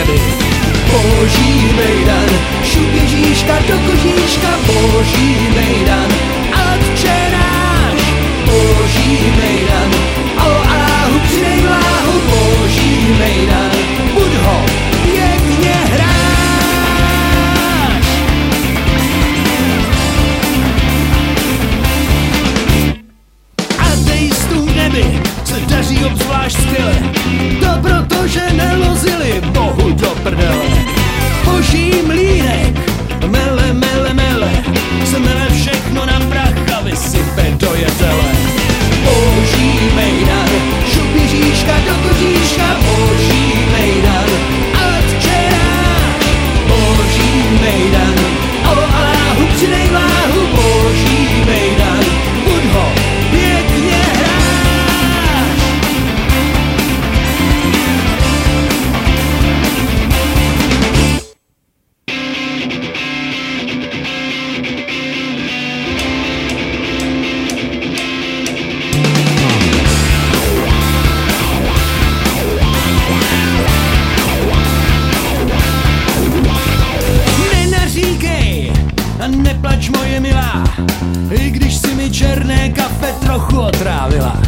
nebi. Boží mejdan, šup Ježíška do kožíška, boží mejdan, atčenáš. Boží mejdan, o Alláhu přidej vláhu, boží mejdan, buď ho pěkně hráš. Ateistům v nebi se daří obzvlášť skvěle, to proto, že nelozili Bohu do prdele. Boží mlýnek, mele, mele, mele, se mele všechno na prach a vysype do jetele. Boží mejdan, šup Ježíška do kožíška, boží mejdan, atčenáš. Boží mejdan, o Alláhu přidej váhu, boží mejdan, buď ho pěkně hráš. A neplač moje milá, i když si mi černé kafe trochu otrávila.